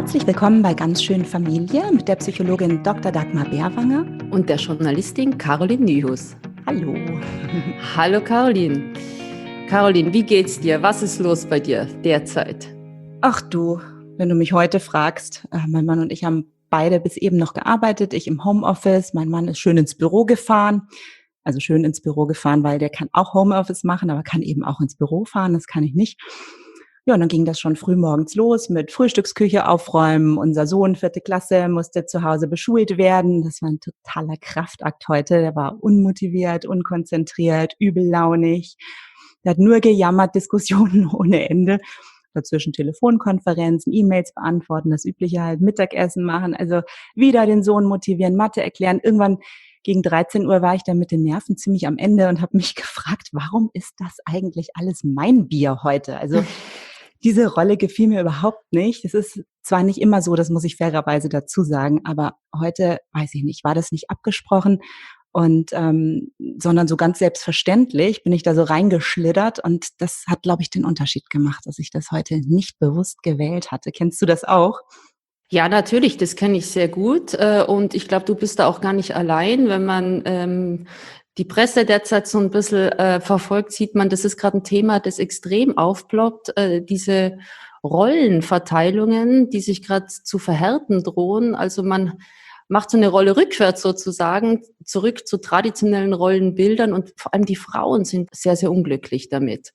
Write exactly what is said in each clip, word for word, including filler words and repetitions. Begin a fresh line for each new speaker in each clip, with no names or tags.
Herzlich willkommen bei Ganz schön Familie mit der Psychologin Doktor Dagmar Bärwanger
und der Journalistin Caroline Nyhus.
Hallo.
Hallo Caroline. Caroline, wie geht's dir? Was ist los bei dir derzeit?
Ach du, wenn du mich heute fragst, äh, mein Mann und ich haben beide bis eben noch gearbeitet, ich im Homeoffice, mein Mann ist schön ins Büro gefahren. Also schön ins Büro gefahren, weil der kann auch Homeoffice machen, aber kann eben auch ins Büro fahren, das kann ich nicht. Ja, und dann ging das schon früh morgens los mit Frühstücksküche aufräumen. Unser Sohn, vierte Klasse, musste zu Hause beschult werden. Das war ein totaler Kraftakt heute. Der war unmotiviert, unkonzentriert, übellaunig. Der hat nur gejammert, Diskussionen ohne Ende. Dazwischen Telefonkonferenzen, E-Mails beantworten, das Übliche halt, Mittagessen machen. Also wieder den Sohn motivieren, Mathe erklären. Irgendwann gegen dreizehn Uhr war ich dann mit den Nerven ziemlich am Ende und habe mich gefragt, warum ist das eigentlich alles mein Bier heute? Also diese Rolle gefiel mir überhaupt nicht. Es ist zwar nicht immer so, das muss ich fairerweise dazu sagen, aber heute, weiß ich nicht, war das nicht abgesprochen und ähm, sondern so ganz selbstverständlich bin ich da so reingeschlittert und das hat, glaube ich, den Unterschied gemacht, dass ich das heute nicht bewusst gewählt hatte. Kennst du das auch?
Ja, natürlich, das kenne ich sehr gut und ich glaube, du bist da auch gar nicht allein. Wenn man ähm, die Presse derzeit so ein bisschen äh, verfolgt, sieht man, das ist gerade ein Thema, das extrem aufploppt, äh, diese Rollenverteilungen, die sich gerade zu verhärten drohen. Also man macht so eine Rolle rückwärts sozusagen, zurück zu traditionellen Rollenbildern und vor allem die Frauen sind sehr, sehr unglücklich damit.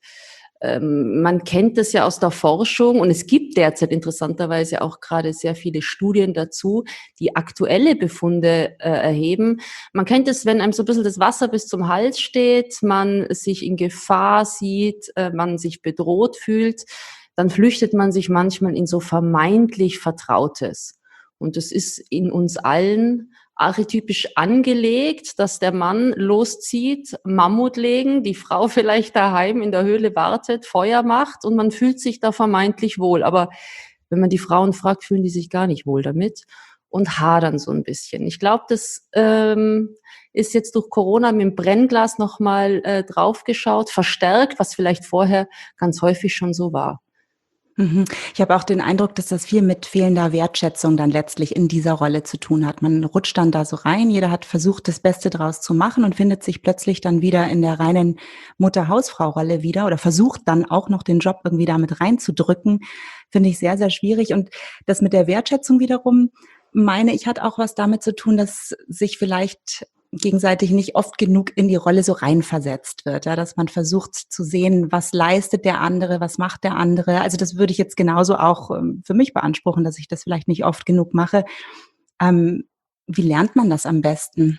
Man kennt das ja aus der Forschung und es gibt derzeit interessanterweise auch gerade sehr viele Studien dazu, die aktuelle Befunde äh, erheben. Man kennt es, wenn einem so ein bisschen das Wasser bis zum Hals steht, man sich in Gefahr sieht, äh, man sich bedroht fühlt, dann flüchtet man sich manchmal in so vermeintlich Vertrautes. Und es ist in uns allen archetypisch angelegt, dass der Mann loszieht, Mammut legen, die Frau vielleicht daheim in der Höhle wartet, Feuer macht und man fühlt sich da vermeintlich wohl. Aber wenn man die Frauen fragt, fühlen die sich gar nicht wohl damit und hadern so ein bisschen. Ich glaube, das ähm, ist jetzt durch Corona mit dem Brennglas nochmal äh, draufgeschaut, verstärkt, was vielleicht vorher ganz häufig schon so war.
Ich habe auch den Eindruck, dass das viel mit fehlender Wertschätzung dann letztlich in dieser Rolle zu tun hat. Man rutscht dann da so rein, jeder hat versucht, das Beste draus zu machen und findet sich plötzlich dann wieder in der reinen Mutter-Hausfrau-Rolle wieder oder versucht dann auch noch den Job irgendwie damit reinzudrücken. Finde ich sehr, sehr schwierig. Und das mit der Wertschätzung wiederum, meine ich, hat auch was damit zu tun, dass sich vielleicht gegenseitig nicht oft genug in die Rolle so reinversetzt wird, ja, dass man versucht zu sehen, was leistet der andere, was macht der andere. Also das würde ich jetzt genauso auch ähm, für mich beanspruchen, dass ich das vielleicht nicht oft genug mache. Ähm, wie lernt man das am besten?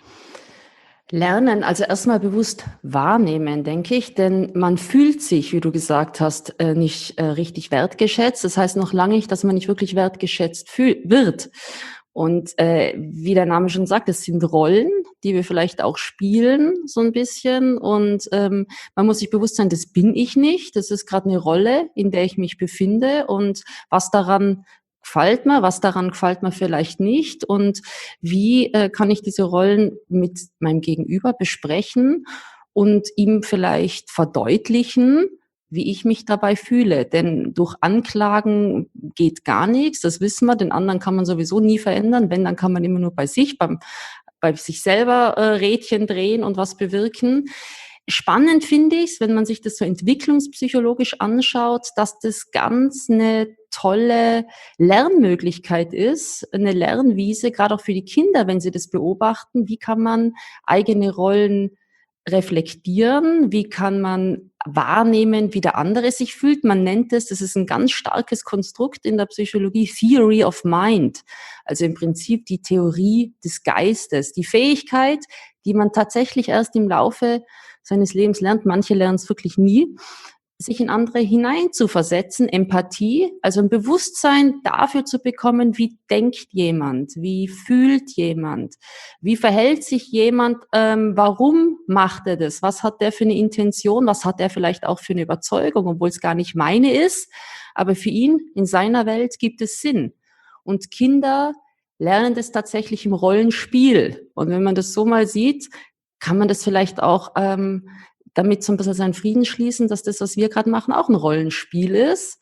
Lernen, also erstmal bewusst wahrnehmen, denke ich, denn man fühlt sich, wie du gesagt hast, äh, nicht äh, richtig wertgeschätzt. Das heißt noch lange nicht, dass man nicht wirklich wertgeschätzt fühl- wird. Und äh, wie der Name schon sagt, es sind Rollen, die wir vielleicht auch spielen, so ein bisschen. Und ähm, man muss sich bewusst sein, das bin ich nicht. Das ist gerade eine Rolle, in der ich mich befinde. Und was daran gefällt mir, was daran gefällt mir vielleicht nicht. Und wie äh, kann ich diese Rollen mit meinem Gegenüber besprechen und ihm vielleicht verdeutlichen, wie ich mich dabei fühle. Denn durch Anklagen geht gar nichts, das wissen wir. Den anderen kann man sowieso nie verändern. Wenn, dann kann man immer nur bei sich, beim, bei sich selber äh, Rädchen drehen und was bewirken. Spannend finde ich es, wenn man sich das so entwicklungspsychologisch anschaut, dass das ganz eine tolle Lernmöglichkeit ist, eine Lernwiese, gerade auch für die Kinder, wenn sie das beobachten. Wie kann man eigene Rollen reflektieren? Wie kann man wahrnehmen, wie der andere sich fühlt? Man nennt es, das ist ein ganz starkes Konstrukt in der Psychologie, Theory of Mind. Also im Prinzip die Theorie des Geistes, die Fähigkeit, die man tatsächlich erst im Laufe seines Lebens lernt. Manche lernen es wirklich nie, sich in andere hineinzuversetzen, Empathie, also ein Bewusstsein dafür zu bekommen, wie denkt jemand, wie fühlt jemand, wie verhält sich jemand, ähm, warum macht er das, was hat der für eine Intention, was hat er vielleicht auch für eine Überzeugung, obwohl es gar nicht meine ist, aber für ihn in seiner Welt gibt es Sinn. Und Kinder lernen das tatsächlich im Rollenspiel. Und wenn man das so mal sieht, kann man das vielleicht auch ähm, damit so ein bisschen seinen Frieden schließen, dass das, was wir gerade machen, auch ein Rollenspiel ist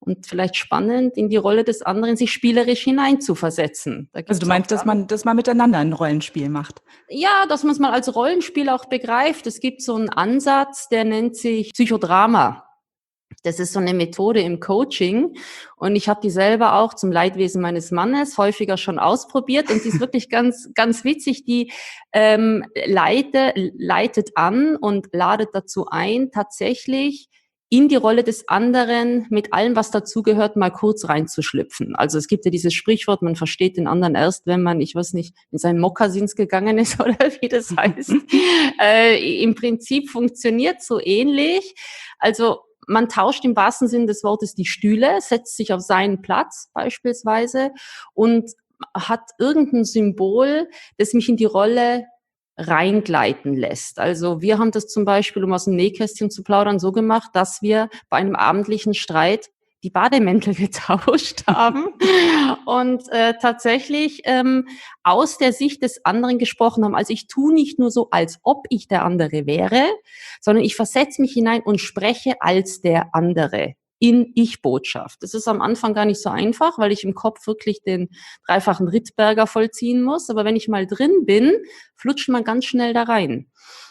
und vielleicht spannend, in die Rolle des anderen sich spielerisch hineinzuversetzen. Da
Also du
gibt's auch
meinst, dass man das mal miteinander ein Rollenspiel macht?
Ja, dass man es mal als Rollenspiel auch begreift. Es gibt so einen Ansatz, der nennt sich Psychodrama. Das ist so eine Methode im Coaching und ich habe die selber auch zum Leidwesen meines Mannes häufiger schon ausprobiert und die ist wirklich ganz, ganz witzig. Die ähm, leite, leitet an und ladet dazu ein, tatsächlich in die Rolle des anderen mit allem, was dazugehört, mal kurz reinzuschlüpfen. Also es gibt ja dieses Sprichwort, man versteht den anderen erst, wenn man, ich weiß nicht, in seinen Mokassins gegangen ist oder wie das heißt. äh, Im Prinzip funktioniert so ähnlich. Also man tauscht im wahrsten Sinne des Wortes die Stühle, setzt sich auf seinen Platz beispielsweise und hat irgendein Symbol, das mich in die Rolle reingleiten lässt. Also wir haben das zum Beispiel, um aus dem Nähkästchen zu plaudern, so gemacht, dass wir bei einem abendlichen Streit die Bademäntel getauscht haben und äh, tatsächlich ähm, aus der Sicht des anderen gesprochen haben. Also ich tue nicht nur so, als ob ich der andere wäre, sondern ich versetze mich hinein und spreche als der andere in Ich-Botschaft. Das ist am Anfang gar nicht so einfach, weil ich im Kopf wirklich den dreifachen Rittberger vollziehen muss. Aber wenn ich mal drin bin, flutscht man ganz schnell da rein.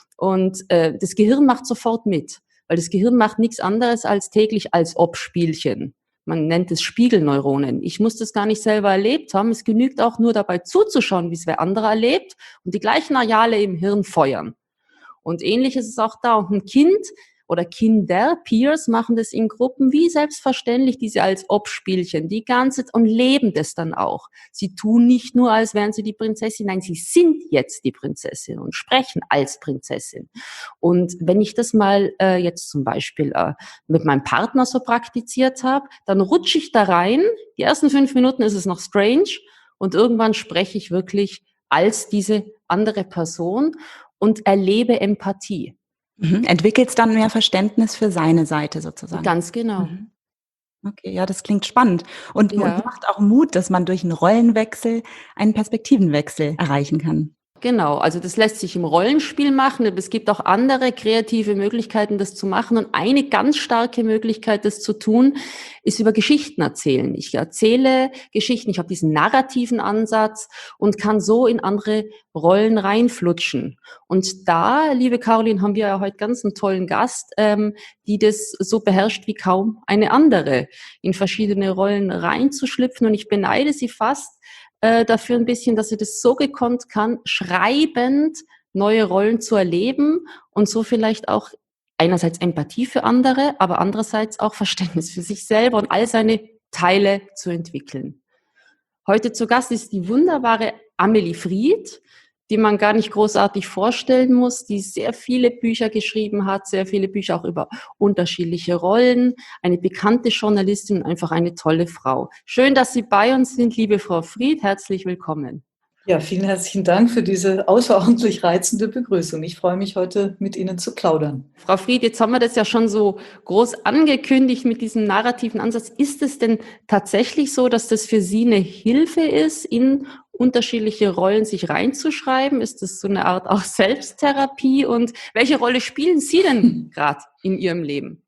Und äh, das Gehirn macht sofort mit. Weil das Gehirn macht nichts anderes als täglich als Ob-Spielchen. Man nennt es Spiegelneuronen. Ich muss das gar nicht selber erlebt haben. Es genügt auch nur dabei zuzuschauen, wie es wer andere erlebt und die gleichen Areale im Hirn feuern. Und ähnlich ist es auch da. Und ein Kind oder Kinder, Peers, machen das in Gruppen wie selbstverständlich, diese als Ob-Spielchen, die ganze und leben das dann auch. Sie tun nicht nur, als wären sie die Prinzessin, nein, sie sind jetzt die Prinzessin und sprechen als Prinzessin. Und wenn ich das mal äh, jetzt zum Beispiel äh, mit meinem Partner so praktiziert habe, dann rutsche ich da rein. Die ersten fünf Minuten ist es noch strange und irgendwann spreche ich wirklich als diese andere Person und erlebe Empathie.
Mhm. Entwickelst dann mehr Verständnis für seine Seite sozusagen.
Ganz genau.
Mhm. Okay, ja, das klingt spannend und,
Ja.
und macht auch Mut, dass man durch einen Rollenwechsel einen Perspektivenwechsel erreichen kann.
Genau, also das lässt sich im Rollenspiel machen, aber es gibt auch andere kreative Möglichkeiten, das zu machen. Und eine ganz starke Möglichkeit, das zu tun, ist über Geschichten erzählen. Ich erzähle Geschichten, ich habe diesen narrativen Ansatz und kann so in andere Rollen reinflutschen. Und da, liebe Caroline, haben wir ja heute ganz einen tollen Gast, ähm, die das so beherrscht wie kaum eine andere, in verschiedene Rollen reinzuschlüpfen. Und ich beneide sie fast dafür ein bisschen, dass sie das so gekonnt kann, schreibend neue Rollen zu erleben und so vielleicht auch einerseits Empathie für andere, aber andererseits auch Verständnis für sich selber und all seine Teile zu entwickeln. Heute zu Gast ist die wunderbare Amelie Fried, die man gar nicht großartig vorstellen muss, die sehr viele Bücher geschrieben hat, sehr viele Bücher auch über unterschiedliche Rollen, eine bekannte Journalistin, einfach eine tolle Frau. Schön, dass Sie bei uns sind, liebe Frau Fried, herzlich willkommen.
Ja, vielen herzlichen Dank für diese außerordentlich reizende Begrüßung. Ich freue mich, heute mit Ihnen zu plaudern.
Frau Fried, jetzt haben wir das ja schon so groß angekündigt mit diesem narrativen Ansatz. Ist es denn tatsächlich so, dass das für Sie eine Hilfe ist, in unterschiedliche Rollen sich reinzuschreiben? Ist das so eine Art auch Selbsttherapie? Und welche Rolle spielen Sie denn gerade in Ihrem Leben?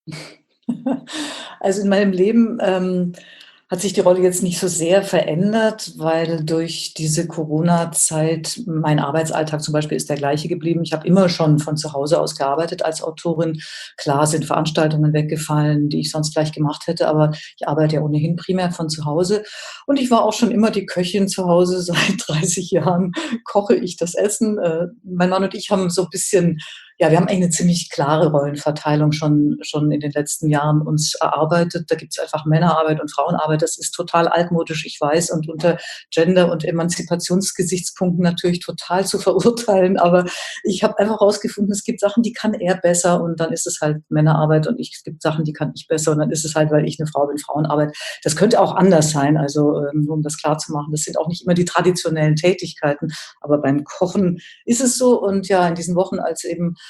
Also in meinem Leben ähm, hat sich die Rolle jetzt nicht so sehr verändert, weil durch diese Corona-Zeit mein Arbeitsalltag zum Beispiel ist der gleiche geblieben. Ich habe immer schon von zu Hause aus gearbeitet als Autorin. Klar sind Veranstaltungen weggefallen, die ich sonst gleich gemacht hätte, aber ich arbeite ja ohnehin primär von zu Hause. Und ich war auch schon immer die Köchin zu Hause. Seit dreißig Jahren koche ich das Essen. Äh, mein Mann und ich haben so ein bisschen Ja, wir haben eigentlich eine ziemlich klare Rollenverteilung schon, schon in den letzten Jahren uns erarbeitet. Da gibt es einfach Männerarbeit und Frauenarbeit. Das ist total altmodisch, ich weiß, und unter Gender- und Emanzipationsgesichtspunkten natürlich total zu verurteilen. Aber ich habe einfach herausgefunden, es gibt Sachen, die kann er besser und dann ist es halt Männerarbeit und ich, es gibt Sachen, die kann ich besser und dann ist es halt, weil ich eine Frau bin, Frauenarbeit. Das könnte auch anders sein, also nur um das klarzumachen. Das sind auch nicht immer die traditionellen Tätigkeiten, aber beim Kochen ist es so. Und ja, in diesen Wochen, als eben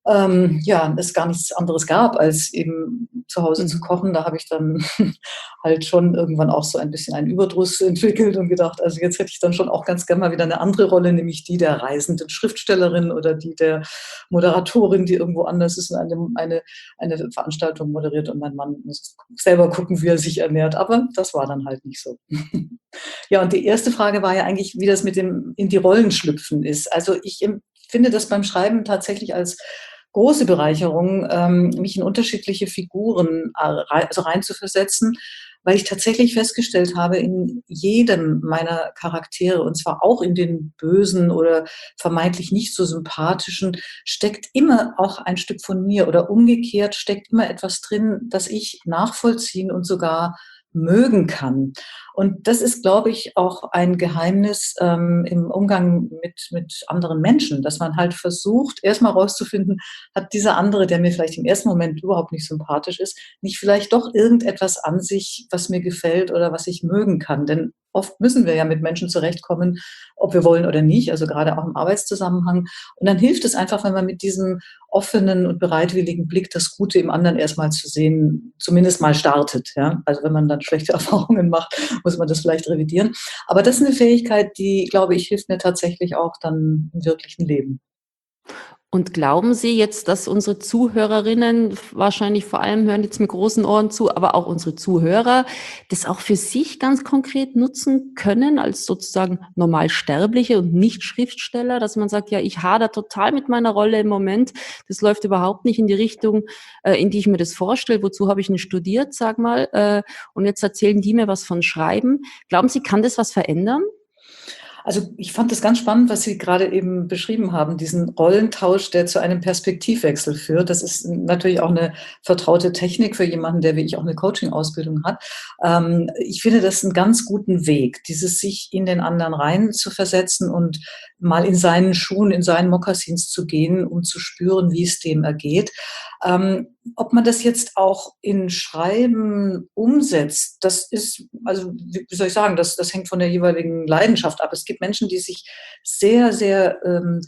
ähm, ja, es gar nichts anderes gab, als eben zu Hause zu
Mhm.
kochen. Da habe ich dann halt schon irgendwann auch so ein bisschen einen Überdruss entwickelt und gedacht, also jetzt hätte ich dann schon auch ganz gerne mal wieder eine andere Rolle, nämlich die der reisenden Schriftstellerin oder die der Moderatorin, die irgendwo anders ist und eine, eine, eine Veranstaltung moderiert und mein Mann muss selber gucken, wie er sich ernährt. Aber das war dann halt nicht so. Ja, und die erste Frage war ja eigentlich, wie das mit dem in die Rollen schlüpfen ist. Also ich empfinde das beim Schreiben tatsächlich als große Bereicherung, ähm, mich in unterschiedliche Figuren äh, rei- also reinzuversetzen, weil ich tatsächlich festgestellt habe, in jedem meiner Charaktere, und zwar auch in den bösen oder vermeintlich nicht so sympathischen, steckt immer auch ein Stück von mir oder umgekehrt steckt immer etwas drin, das ich nachvollziehen und sogar mögen kann. Und das ist, glaube ich, auch ein Geheimnis ähm, im Umgang mit, mit anderen Menschen, dass man halt versucht, erstmal rauszufinden, hat dieser andere, der mir vielleicht im ersten Moment überhaupt nicht sympathisch ist, nicht vielleicht doch irgendetwas an sich, was mir gefällt oder was ich mögen kann. Denn oft müssen wir ja mit Menschen zurechtkommen, ob wir wollen oder nicht, also gerade auch im Arbeitszusammenhang. Und dann hilft es einfach, wenn man mit diesem offenen und bereitwilligen Blick das Gute im anderen erstmal zu sehen, zumindest mal startet. Ja? Also wenn man dann schlechte Erfahrungen macht, muss man das vielleicht revidieren. Aber das ist eine Fähigkeit, die, glaube ich, hilft mir tatsächlich auch dann im wirklichen Leben.
Und glauben Sie jetzt, dass unsere Zuhörerinnen, wahrscheinlich vor allem hören jetzt mit großen Ohren zu, aber auch unsere Zuhörer, das auch für sich ganz konkret nutzen können als sozusagen Normalsterbliche und nicht Schriftsteller, dass man sagt, ja, ich hadere total mit meiner Rolle im Moment, das läuft überhaupt nicht in die Richtung, äh, in die ich mir das vorstelle, wozu habe ich denn studiert, sag mal, äh, und jetzt erzählen die mir was von Schreiben. Glauben Sie, kann das was verändern?
Also ich fand das ganz spannend, was Sie gerade eben beschrieben haben, diesen Rollentausch, der zu einem Perspektivwechsel führt. Das ist natürlich auch eine vertraute Technik für jemanden, der wie ich auch eine Coaching-Ausbildung hat. Ähm, ich finde das einen ganz guten Weg, dieses sich in den anderen rein zu versetzen und mal in seinen Schuhen, in seinen Mokassins zu gehen, um zu spüren, wie es dem ergeht. Ähm, ob man das jetzt auch in Schreiben umsetzt, das ist, also wie wie soll ich sagen, das, das hängt von der jeweiligen Leidenschaft ab. Es gibt Menschen, die sich sehr, sehr ähm,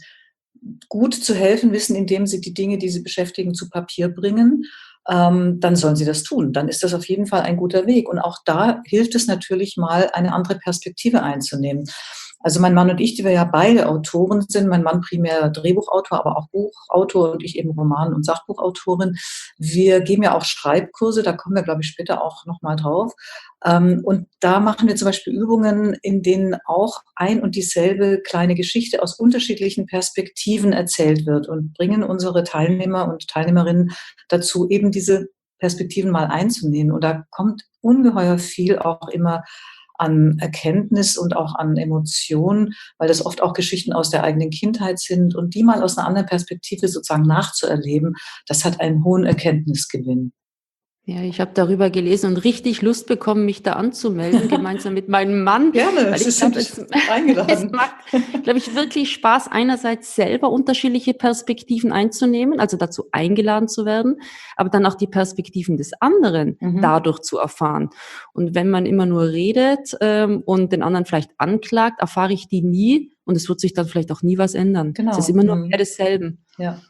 gut zu helfen wissen, indem sie die Dinge, die sie beschäftigen, zu Papier bringen. Ähm, dann sollen sie das tun. Dann ist das auf jeden Fall ein guter Weg. Und auch da hilft es natürlich mal, eine andere Perspektive einzunehmen. Also mein Mann und ich, die wir ja beide Autoren sind, mein Mann primär Drehbuchautor, aber auch Buchautor und ich eben Roman- und Sachbuchautorin. Wir geben ja auch Schreibkurse, da kommen wir, glaube ich, später auch nochmal drauf. Ähm, und da machen wir zum Beispiel Übungen, in denen auch ein und dieselbe kleine Geschichte aus unterschiedlichen Perspektiven erzählt wird und bringen unsere Teilnehmer und Teilnehmerinnen dazu, eben diese Perspektiven mal einzunehmen. Und da kommt ungeheuer viel auch immer an Erkenntnis und auch an Emotionen, weil das oft auch Geschichten aus der eigenen Kindheit sind und die mal aus einer anderen Perspektive sozusagen nachzuerleben, das hat einen hohen Erkenntnisgewinn.
Ja, ich habe darüber gelesen und richtig Lust bekommen, mich da anzumelden, gemeinsam mit meinem Mann,
Gerne,
weil
Sie
ich glaube,
sind
es, es
eingeladen.
macht, glaube ich, wirklich Spaß, einerseits selber unterschiedliche Perspektiven einzunehmen, also dazu eingeladen zu werden, aber dann auch die Perspektiven des anderen
Mhm.
dadurch zu erfahren. Und wenn man immer nur redet ähm, und den anderen vielleicht anklagt, erfahre ich die nie und es wird sich dann vielleicht auch nie was ändern. Es ist
Genau.
immer nur mehr
Mhm.
desselben.
Ja.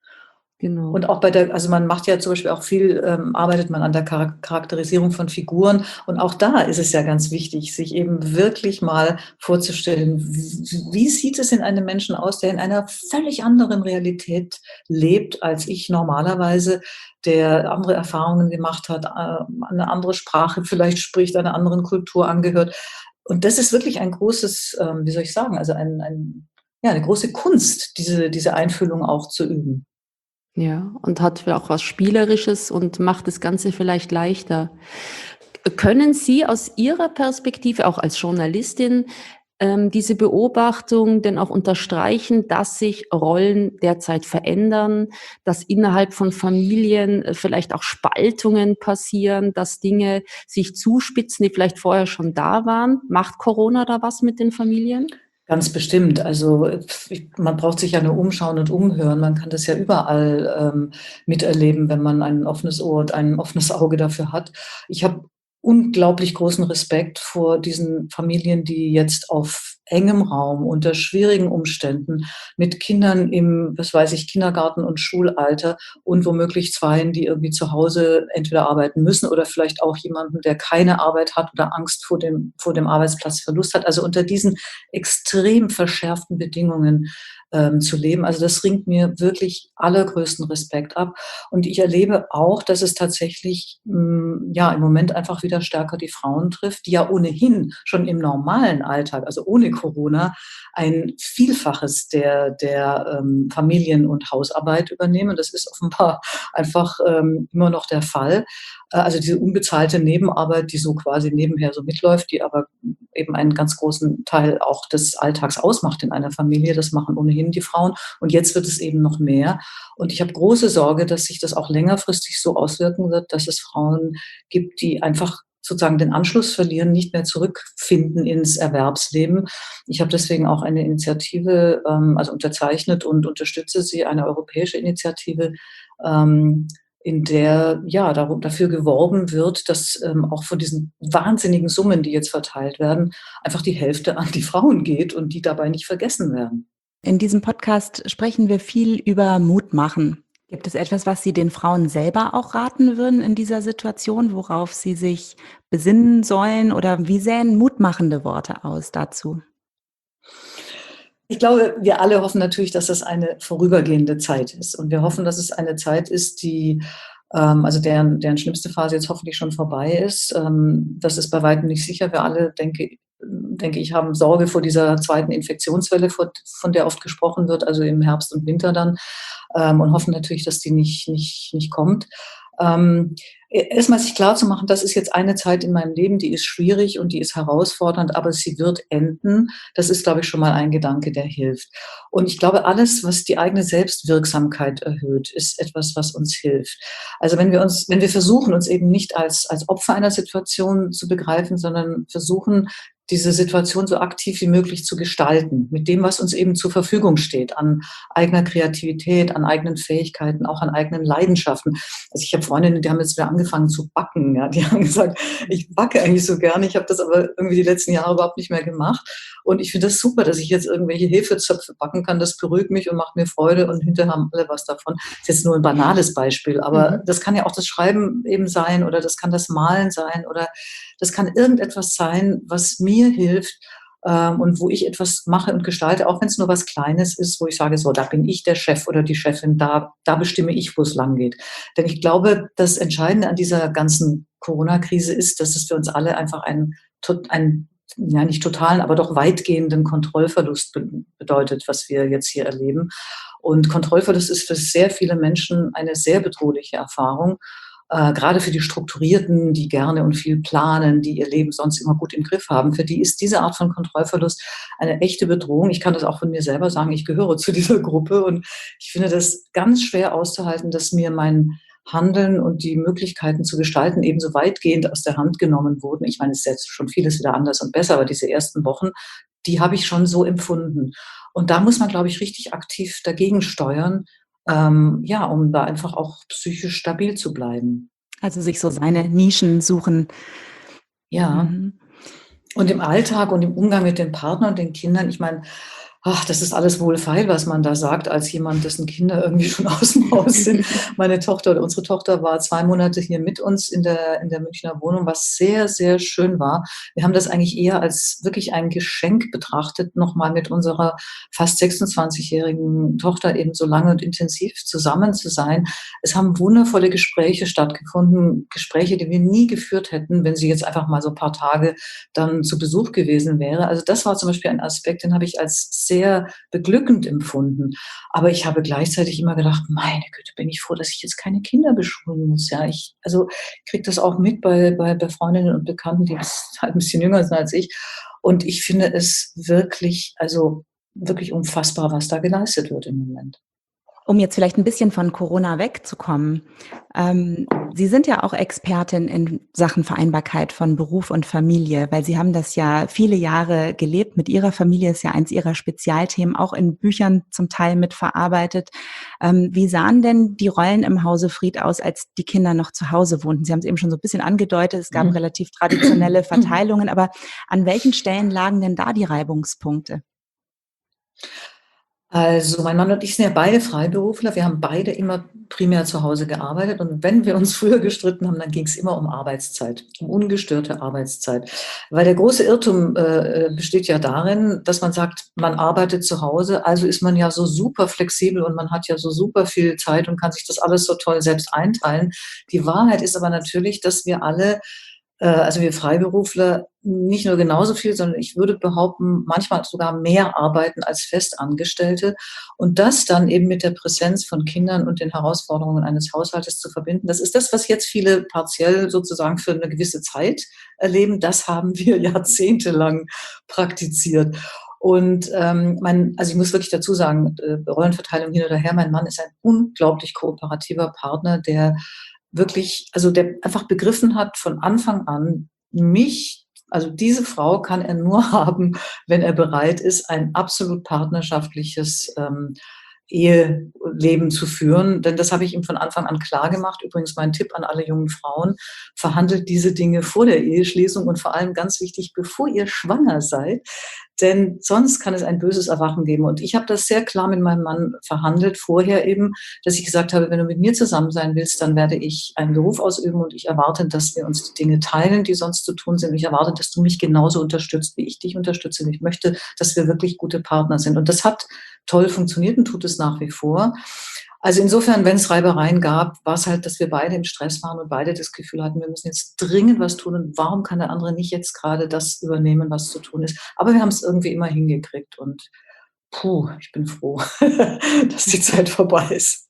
Genau.
Und auch bei der, also man macht ja zum Beispiel auch viel, ähm, arbeitet man an der Char Charakterisierung von Figuren. Und auch da ist es ja ganz wichtig, sich eben wirklich mal vorzustellen, wie, wie sieht es in einem Menschen aus, der in einer völlig anderen Realität lebt als ich normalerweise, der andere Erfahrungen gemacht hat, äh, eine andere Sprache vielleicht spricht, einer anderen Kultur angehört. Und das ist wirklich ein großes, ähm, wie soll ich sagen, also ein, ein, ja, eine große Kunst, diese, diese Einfühlung auch zu üben.
Ja, und hat auch was Spielerisches und macht das Ganze vielleicht leichter. Können Sie aus Ihrer Perspektive, auch als Journalistin, ähm, diese Beobachtung denn auch unterstreichen, dass sich Rollen derzeit verändern, dass innerhalb von Familien äh, vielleicht auch Spaltungen passieren, dass Dinge sich zuspitzen, die vielleicht vorher schon da waren? Macht Corona da was mit den Familien?
Ganz bestimmt. Also ich, man braucht sich ja nur umschauen und umhören. Man kann das ja überall ähm, miterleben, wenn man ein offenes Ohr und ein offenes Auge dafür hat. Ich habe unglaublich großen Respekt vor diesen Familien, die jetzt auf engem Raum, unter schwierigen Umständen, mit Kindern im, was weiß ich, Kindergarten und Schulalter und womöglich Zweien, die irgendwie zu Hause entweder arbeiten müssen oder vielleicht auch jemanden, der keine Arbeit hat oder Angst vor dem, vor dem Arbeitsplatzverlust hat. Also unter diesen extrem verschärften Bedingungen ähm, zu leben. Also das ringt mir wirklich allergrößten Respekt ab. Und ich erlebe auch, dass es tatsächlich mh, ja im Moment einfach wieder stärker die Frauen trifft, die ja ohnehin schon im normalen Alltag, also ohne Corona, ein Vielfaches der, der ähm, Familien- und Hausarbeit übernehmen. Das ist offenbar einfach ähm, immer noch der Fall. Äh, also diese unbezahlte Nebenarbeit, die so quasi nebenher so mitläuft, die aber eben einen ganz großen Teil auch des Alltags ausmacht in einer Familie. Das machen ohnehin die Frauen. Und jetzt wird es eben noch mehr. Und ich habe große Sorge, dass sich das auch längerfristig so auswirken wird, dass es Frauen gibt, die einfach sozusagen den Anschluss verlieren, nicht mehr zurückfinden ins Erwerbsleben. Ich habe deswegen auch eine Initiative, ähm, also unterzeichnet und unterstütze sie, eine europäische Initiative, ähm, in der ja darum, dafür geworben wird, dass ähm, auch von diesen wahnsinnigen Summen, die jetzt verteilt werden, einfach die Hälfte an die Frauen geht und die dabei nicht vergessen werden.
In diesem Podcast sprechen wir viel über Mut machen. Gibt es etwas, was Sie den Frauen selber auch raten würden in dieser Situation, worauf sie sich besinnen sollen? Oder wie sähen mutmachende Worte aus dazu?
Ich glaube, wir alle hoffen natürlich, dass das eine vorübergehende Zeit ist. Und wir hoffen, dass es eine Zeit ist, die, ähm, also deren, deren schlimmste Phase jetzt hoffentlich schon vorbei ist. Ähm, das ist bei weitem nicht sicher. Wir alle, denke, denke ich, haben Sorge vor dieser zweiten Infektionswelle, vor, von der oft gesprochen wird, also im Herbst und Winter dann, ähm, und hoffen natürlich, dass die nicht, nicht, nicht kommt. Ähm, Erstmal sich klar zu machen, das ist jetzt eine Zeit in meinem Leben, die ist schwierig und die ist herausfordernd, aber sie wird enden. Das ist, glaube ich, schon mal ein Gedanke, der hilft. Und ich glaube, alles, was die eigene Selbstwirksamkeit erhöht, ist etwas, was uns hilft. Also wenn wir uns, wenn wir versuchen, uns eben nicht als, als Opfer einer Situation zu begreifen, sondern versuchen, diese Situation so aktiv wie möglich zu gestalten, mit dem, was uns eben zur Verfügung steht, an eigener Kreativität, an eigenen Fähigkeiten, auch an eigenen Leidenschaften. Also ich habe Freundinnen, die haben jetzt wieder angefangen zu backen. Ja. Die haben gesagt, ich backe eigentlich so gerne, ich habe das aber irgendwie die letzten Jahre überhaupt nicht mehr gemacht. Und ich finde das super, dass ich jetzt irgendwelche Hefezöpfe backen kann. Das beruhigt mich und macht mir Freude und hinterher haben alle was davon. Das ist jetzt nur ein banales Beispiel, aber mhm. das kann ja auch das Schreiben eben sein oder das kann das Malen sein oder das kann irgendetwas sein, was mir hilft, ähm, und wo ich etwas mache und gestalte, auch wenn es nur was Kleines ist, wo ich sage, so, da bin ich der Chef oder die Chefin, da, da bestimme ich, wo es lang geht. Denn ich glaube, das Entscheidende an dieser ganzen Corona-Krise ist, dass es für uns alle einfach einen, einen ja nicht totalen, aber doch weitgehenden Kontrollverlust be- bedeutet, was wir jetzt hier erleben. Und Kontrollverlust ist für sehr viele Menschen eine sehr bedrohliche Erfahrung. Äh, gerade für die Strukturierten, die gerne und viel planen, die ihr Leben sonst immer gut im Griff haben, für die ist diese Art von Kontrollverlust eine echte Bedrohung. Ich kann das auch von mir selber sagen, ich gehöre zu dieser Gruppe und ich finde das ganz schwer auszuhalten, dass mir mein Handeln und die Möglichkeiten zu gestalten ebenso weitgehend aus der Hand genommen wurden. Ich meine, es ist jetzt schon vieles wieder anders und besser, aber diese ersten Wochen, die habe ich schon so empfunden. Und da muss man, glaube ich, richtig aktiv dagegen steuern, ähm, ja, um da einfach auch psychisch stabil zu bleiben.
Also sich so seine Nischen suchen.
Ja.
Mhm.
Und im Alltag und im Umgang mit den Partnern und den Kindern, ich meine, ach, das ist alles wohlfeil, was man da sagt, als jemand, dessen Kinder irgendwie schon aus dem Haus sind. Meine Tochter oder unsere Tochter war zwei Monate hier mit uns in der, in der Münchner Wohnung, was sehr, sehr schön war. Wir haben das eigentlich eher als wirklich ein Geschenk betrachtet, nochmal mit unserer fast sechsundzwanzigjährigen Tochter eben so lange und intensiv zusammen zu sein. Es haben wundervolle Gespräche stattgefunden, Gespräche, die wir nie geführt hätten, wenn sie jetzt einfach mal so ein paar Tage dann zu Besuch gewesen wäre. Also das war zum Beispiel ein Aspekt, den habe ich als sehr sehr beglückend empfunden. Aber ich habe gleichzeitig immer gedacht, meine Güte, bin ich froh, dass ich jetzt keine Kinder beschulen muss. Ja, ich, also kriege das auch mit bei, bei, bei Freundinnen und Bekannten, die halt ein bisschen jünger sind als ich. Und ich finde es wirklich, also wirklich unfassbar, was da geleistet wird im Moment.
Um jetzt vielleicht ein bisschen von Corona wegzukommen. Ähm, Sie sind ja auch Expertin in Sachen Vereinbarkeit von Beruf und Familie, weil Sie haben das ja viele Jahre gelebt. Mit Ihrer Familie ist ja eins Ihrer Spezialthemen, auch in Büchern zum Teil mitverarbeitet. Ähm, wie sahen denn die Rollen im Hause Fried aus, als die Kinder noch zu Hause wohnten? Sie haben es eben schon so ein bisschen angedeutet, es gab
Mhm.
relativ traditionelle Verteilungen, aber an welchen Stellen lagen denn da die Reibungspunkte?
Also, mein Mann und ich sind ja beide Freiberufler. Wir haben beide immer primär zu Hause gearbeitet und wenn wir uns früher gestritten haben, dann ging es immer um Arbeitszeit, um ungestörte Arbeitszeit. Weil der große Irrtum, äh, besteht ja darin, dass man sagt, man arbeitet zu Hause, also ist man ja so super flexibel und man hat ja so super viel Zeit und kann sich das alles so toll selbst einteilen. Die Wahrheit ist aber natürlich, dass wir alle äh, also wir Freiberufler nicht nur genauso viel, sondern ich würde behaupten, manchmal sogar mehr arbeiten als Festangestellte. Und das dann eben mit der Präsenz von Kindern und den Herausforderungen eines Haushaltes zu verbinden, das ist das, was jetzt viele partiell sozusagen für eine gewisse Zeit erleben. Das haben wir jahrzehntelang praktiziert. Und ähm, mein, also ich muss wirklich dazu sagen, äh, Rollenverteilung hin oder her, mein Mann ist ein unglaublich kooperativer Partner, der wirklich, also der einfach begriffen hat von Anfang an, mich, also diese Frau kann er nur haben, wenn er bereit ist, ein absolut partnerschaftliches ähm, Eheleben zu führen. Denn das habe ich ihm von Anfang an klar gemacht. Übrigens mein Tipp an alle jungen Frauen, verhandelt diese Dinge vor der Eheschließung und vor allem ganz wichtig, bevor ihr schwanger seid. Denn sonst kann es ein böses Erwachen geben. Und ich habe das sehr klar mit meinem Mann verhandelt, vorher eben, dass ich gesagt habe, wenn du mit mir zusammen sein willst, dann werde ich einen Beruf ausüben und ich erwarte, dass wir uns die Dinge teilen, die sonst zu tun sind. Und ich erwarte, dass du mich genauso unterstützt, wie ich dich unterstütze. Und ich möchte, dass wir wirklich gute Partner sind. Und das hat toll funktioniert und tut es nach wie vor. Also insofern, wenn es Reibereien gab, war es halt, dass wir beide im Stress waren und beide das Gefühl hatten, wir müssen jetzt dringend was tun und warum kann der andere nicht jetzt gerade das übernehmen, was zu tun ist. Aber wir haben es irgendwie immer hingekriegt und puh, ich bin froh, dass die Zeit vorbei ist.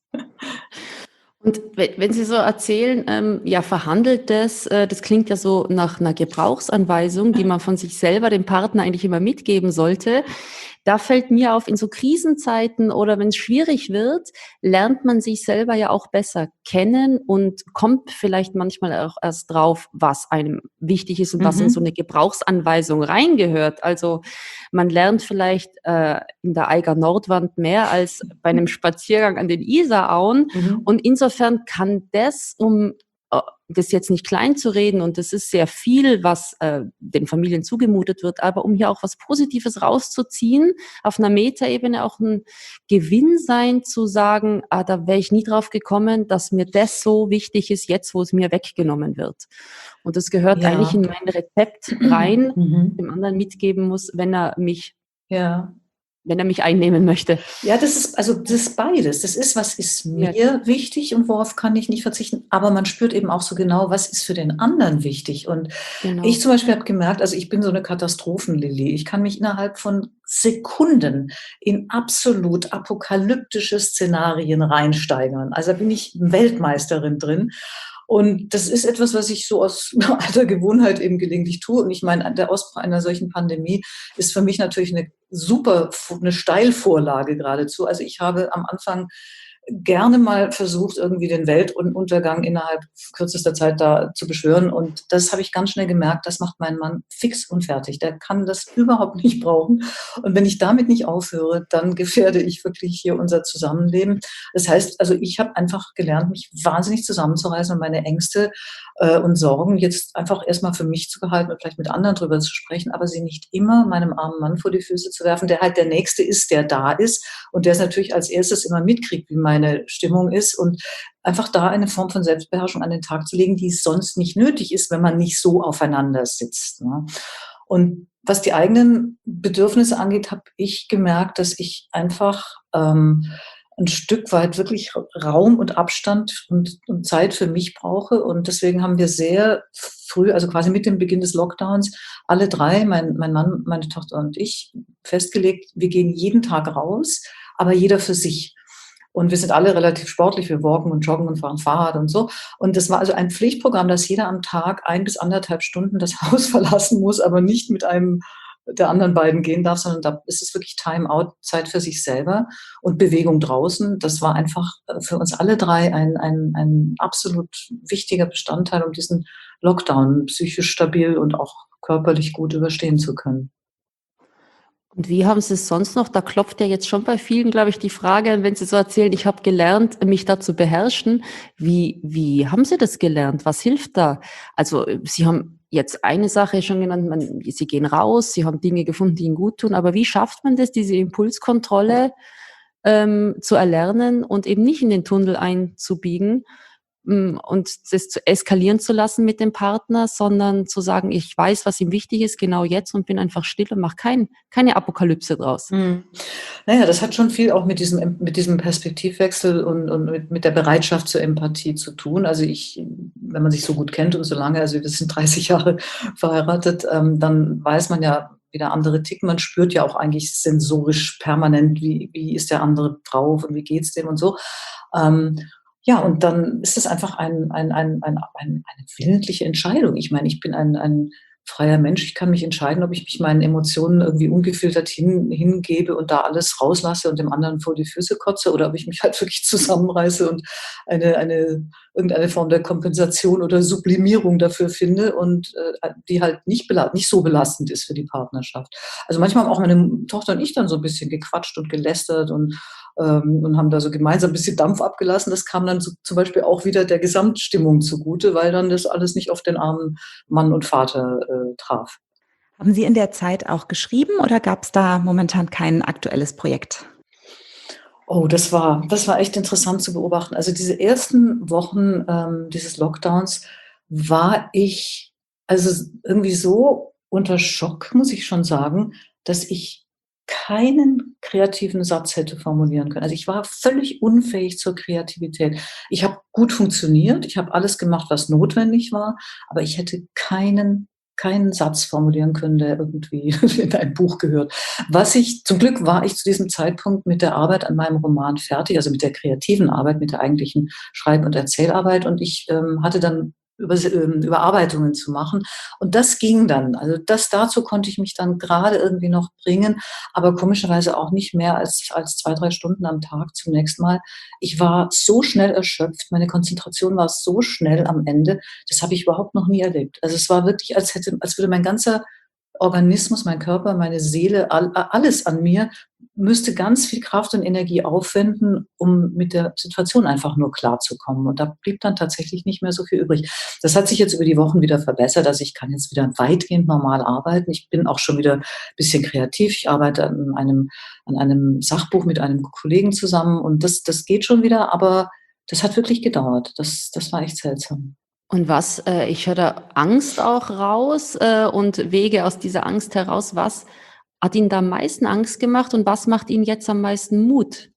Und we- wenn Sie so erzählen, ähm, ja, verhandelt das, äh, das klingt ja so nach einer Gebrauchsanweisung, die man von sich selber dem Partner eigentlich immer mitgeben sollte. Da fällt mir auf, in so Krisenzeiten oder wenn es schwierig wird, lernt man sich selber ja auch besser kennen und kommt vielleicht manchmal auch erst drauf, was einem wichtig ist und was in so
Mhm.
eine Gebrauchsanweisung reingehört. Also man lernt vielleicht äh, in der Eiger Nordwand mehr als bei einem Spaziergang an den Isarauen.
Mhm.
Und insofern kann das, um äh, das jetzt nicht klein zu reden, und das ist sehr viel, was äh, den Familien zugemutet wird, aber um hier auch was Positives rauszuziehen, auf einer Metaebene auch ein Gewinn sein, zu sagen, ah, da wäre ich nie drauf gekommen, dass mir das so wichtig ist, jetzt, wo es mir weggenommen wird. Und das gehört eigentlich
Ja.
in mein Rezept rein,
Mhm.
dem anderen mitgeben muss, wenn er mich,
Ja.
wenn er mich einnehmen möchte.
Ja, das ist, also das ist beides. Das ist, was ist
Ja,
mir wichtig und worauf kann ich nicht verzichten. Aber man spürt eben auch so genau, was ist für den anderen wichtig. Und ich
genau.
zum Beispiel habe gemerkt, also ich bin so eine Katastrophenlilly. Ich kann mich innerhalb von Sekunden in absolut apokalyptische Szenarien reinsteigern. Also da bin ich Weltmeisterin drin. Und das ist etwas, was ich so aus alter Gewohnheit eben gelegentlich tue. Und ich meine, der Ausbruch einer solchen Pandemie ist für mich natürlich eine super, eine Steilvorlage geradezu. Also ich habe am Anfang gerne mal versucht, irgendwie den Weltuntergang innerhalb kürzester Zeit da zu beschwören. Und das habe ich ganz schnell gemerkt, das macht mein Mann fix und fertig. Der kann das überhaupt nicht brauchen. Und wenn ich damit nicht aufhöre, dann gefährde ich wirklich hier unser Zusammenleben. Das heißt, also ich habe einfach gelernt, mich wahnsinnig zusammenzureißen und meine Ängste äh, und Sorgen jetzt einfach erstmal für mich zu behalten und vielleicht mit anderen drüber zu sprechen, aber sie nicht immer meinem armen Mann vor die Füße zu werfen, der halt der Nächste ist, der da ist und der es natürlich als erstes immer mitkriegt, wie meine Stimmung ist und einfach da eine Form von Selbstbeherrschung an den Tag zu legen, die es sonst nicht nötig ist, wenn man nicht so aufeinander sitzt. Ne? Und was die eigenen Bedürfnisse angeht, habe ich gemerkt, dass ich einfach ähm, ein Stück weit wirklich Raum und Abstand und, und Zeit für mich brauche. Und deswegen haben wir sehr früh, also quasi mit dem Beginn des Lockdowns, alle drei, mein, mein Mann, meine Tochter und ich, festgelegt, wir gehen jeden Tag raus, aber jeder für sich. Und wir sind alle relativ sportlich, wir walken und joggen und fahren Fahrrad und so. Und das war also ein Pflichtprogramm, dass jeder am Tag ein bis anderthalb Stunden das Haus verlassen muss, aber nicht mit einem der anderen beiden gehen darf, sondern da ist es wirklich Time-out, Zeit für sich selber und Bewegung draußen. Das war einfach äh, für uns alle drei ein, ein, ein absolut wichtiger Bestandteil, um diesen Lockdown psychisch stabil und auch körperlich gut überstehen zu können.
Und wie haben Sie es sonst noch? Da klopft ja jetzt schon bei vielen, glaube ich, die Frage, wenn Sie so erzählen, ich habe gelernt, mich da zu beherrschen. Wie, wie haben Sie das gelernt? Was hilft da? Also Sie haben jetzt eine Sache schon genannt, man, Sie gehen raus, Sie haben Dinge gefunden, die Ihnen gut tun, aber wie schafft man das, diese Impulskontrolle ähm, zu erlernen und eben nicht in den Tunnel einzubiegen? Und das zu eskalieren zu lassen mit dem Partner, sondern zu sagen, ich weiß, was ihm wichtig ist, genau jetzt und bin einfach still und mache kein, keine Apokalypse draus.
Mhm. Naja, das hat schon viel auch mit diesem, mit diesem Perspektivwechsel und, und mit, mit der Bereitschaft zur Empathie zu tun. Also ich, wenn man sich so gut kennt und so lange, also wir sind dreißig Jahre verheiratet, ähm, dann weiß man ja, wie der andere tickt. Man spürt ja auch eigentlich sensorisch permanent, wie, wie ist der andere drauf und wie geht's dem und so. Ähm, Ja, und dann ist es einfach ein, ein, ein, ein, ein, eine willentliche Entscheidung. Ich meine, ich bin ein, ein freier Mensch. Ich kann mich entscheiden, ob ich mich meinen Emotionen irgendwie ungefiltert hin, hingebe und da alles rauslasse und dem anderen vor die Füße kotze oder ob ich mich halt wirklich zusammenreiße und eine, eine, irgendeine Form der Kompensation oder Sublimierung dafür finde und äh, die halt nicht, bela- nicht so belastend ist für die Partnerschaft. Also manchmal haben auch meine Tochter und ich dann so ein bisschen gequatscht und gelästert und ähm, und haben da so gemeinsam ein bisschen Dampf abgelassen. Das kam dann so, zum Beispiel auch wieder der Gesamtstimmung zugute, weil dann das alles nicht auf den armen Mann und Vater äh, traf.
Haben Sie in der Zeit auch geschrieben oder gab es da momentan kein aktuelles Projekt?
Oh, das war, das war echt interessant zu beobachten. Also diese ersten Wochen ähm, dieses Lockdowns war ich also irgendwie so unter Schock, muss ich schon sagen, dass ich keinen kreativen Satz hätte formulieren können. Also ich war völlig unfähig zur Kreativität. Ich habe gut funktioniert, ich habe alles gemacht, was notwendig war, aber ich hätte keinen keinen Satz formulieren können, der irgendwie in ein Buch gehört. Was ich zum Glück war ich zu diesem Zeitpunkt mit der Arbeit an meinem Roman fertig, also mit der kreativen Arbeit, mit der eigentlichen Schreib- und Erzählarbeit. Und ich ähm, hatte dann über, ähm, Überarbeitungen zu machen. Und das ging dann. Also das dazu konnte ich mich dann gerade irgendwie noch bringen, aber komischerweise auch nicht mehr als, als zwei, drei Stunden am Tag zunächst mal. Ich war so schnell erschöpft, meine Konzentration war so schnell am Ende, das habe ich überhaupt noch nie erlebt. Also es war wirklich, als hätte, als würde mein ganzer Organismus, mein Körper, meine Seele, all, alles an mir müsste ganz viel Kraft und Energie aufwenden, um mit der Situation einfach nur klarzukommen. Und da blieb dann tatsächlich nicht mehr so viel übrig. Das hat sich jetzt über die Wochen wieder verbessert. Also ich kann jetzt wieder weitgehend normal arbeiten. Ich bin auch schon wieder ein bisschen kreativ. Ich arbeite an einem, an einem Sachbuch mit einem Kollegen zusammen und das, das geht schon wieder, aber das hat wirklich gedauert. Das, das war echt seltsam.
Und was, äh, ich höre da Angst auch raus äh, und Wege aus dieser Angst heraus. Was hat Ihnen da am meisten Angst gemacht und was macht Ihnen jetzt am meisten Mut?